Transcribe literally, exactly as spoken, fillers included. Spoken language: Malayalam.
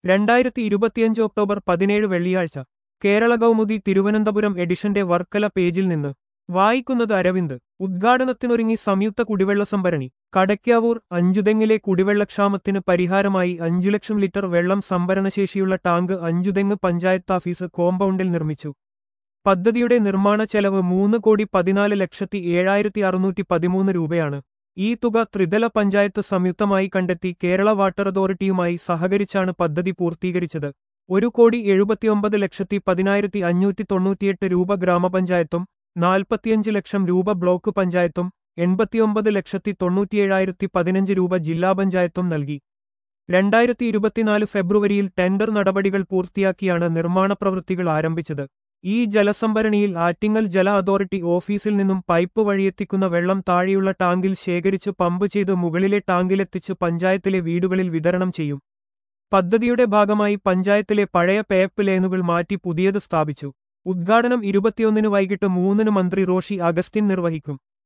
രണ്ടായിരത്തി ഇരുപത്തിയഞ്ച് ഒക്ടോബർ പതിനേഴ് വെള്ളിയാഴ്ച കേരള കൗമുദി തിരുവനന്തപുരം എഡിഷന്റെ വർക്കല പേജിൽ നിന്ന് വായിക്കുന്നത് അരവിന്ദ്. ഉദ്ഘാടനത്തിനൊരുങ്ങി സംയുക്ത കുടിവെള്ള സംഭരണി. കടയ്ക്കാവൂർ. അഞ്ചുതെങ്ങിലെ കുടിവെള്ളക്ഷാമത്തിന് പരിഹാരമായി അഞ്ചു ലക്ഷം ലിറ്റർ വെള്ളം സംഭരണശേഷിയുള്ള ടാങ്ക് അഞ്ചുതെങ്ങ് പഞ്ചായത്താഫീസ് കോമ്പൗണ്ടിൽ നിർമ്മിച്ചു. പദ്ധതിയുടെ നിർമ്മാണ ചെലവ് മൂന്ന് കോടി പതിനാല് ലക്ഷത്തി ഏഴായിരത്തി അറുന്നൂറ്റി പതിമൂന്ന് രൂപയാണ്. ഈ തുക ത്രിതല പഞ്ചായത്ത് സംയുക്തമായി കണ്ടെത്തി കേരള വാട്ടർ അതോറിറ്റിയുമായി സഹകരിച്ചാണ് പദ്ധതി പൂർത്തീകരിച്ചത്. ഒരു കോടി എഴുപത്തിയൊമ്പത് ലക്ഷത്തി പതിനായിരത്തി അഞ്ഞൂറ്റി തൊണ്ണൂറ്റിയെട്ട് രൂപ ഗ്രാമപഞ്ചായത്തും നാൽപ്പത്തിയഞ്ച് ലക്ഷം രൂപ ബ്ലോക്ക് പഞ്ചായത്തും എൺപത്തിയൊമ്പത് ലക്ഷത്തി തൊണ്ണൂറ്റിയേഴായിരത്തി പതിനഞ്ച് രൂപ ജില്ലാ പഞ്ചായത്തും നൽകി. രണ്ടായിരത്തി ഇരുപത്തിനാല് ഫെബ്രുവരിയിൽ ടെൻഡർ നടപടികൾ പൂർത്തിയാക്കിയാണ് നിർമ്മാണ പ്രവൃത്തികൾ ആരംഭിച്ചത്. ഈ ജലസംഭരണിയിൽ ആറ്റിങ്ങൽ ജല അതോറിറ്റി ഓഫീസിൽ നിന്നും പൈപ്പ് വഴിയെത്തിക്കുന്ന വെള്ളം താഴെയുള്ള ടാങ്കിൽ ശേഖരിച്ച് പമ്പ് ചെയ്ത് മുകളിലെ ടാങ്കിലെത്തിച്ച് പഞ്ചായത്തിലെ വീടുകളിൽ വിതരണം ചെയ്യും. പദ്ധതിയുടെ ഭാഗമായി പഞ്ചായത്തിലെ പഴയ പൈപ്പ് ലൈനുകൾ മാറ്റി പുതിയത് സ്ഥാപിച്ചു. ഉദ്ഘാടനം ഇരുപത്തിയൊന്നിന് വൈകിട്ട് മൂന്നിന് മന്ത്രി റോഷി അഗസ്റ്റിൻ നിർവഹിക്കും.